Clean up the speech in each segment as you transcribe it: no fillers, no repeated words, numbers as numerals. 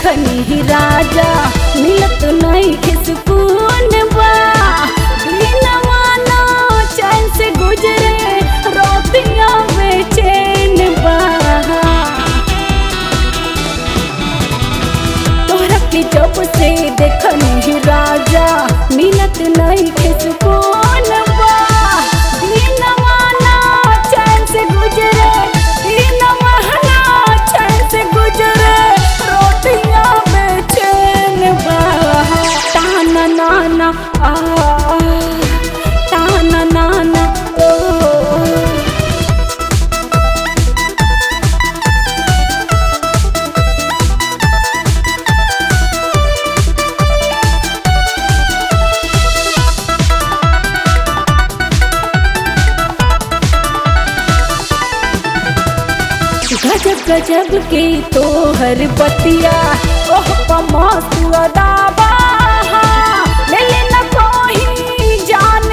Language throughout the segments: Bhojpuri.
देखनी राजा मिलत नहीं सुकून बा दिनवा ना चैन से गुजरे रोतिया बेचैन बा तोहरा के जब से देखनी राजा मिलत नहीं सुकून बा दिनवा ना चैन से गुजरे दिनवा ना चैन से गुजरे रोतिया बेचैन बा ताना नाना ताना नाना गजब गजब के तोहर बतिया ओह मस्त अदाबा ले न कोई जान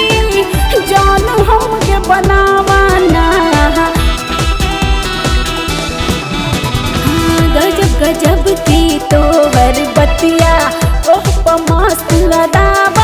हमके बनावाना गजब गजब के तोहर बतिया ओह मस्त अदाबा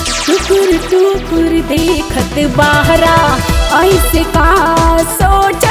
टुकुर टुकुर देखत बाहरा ऐसे का सोच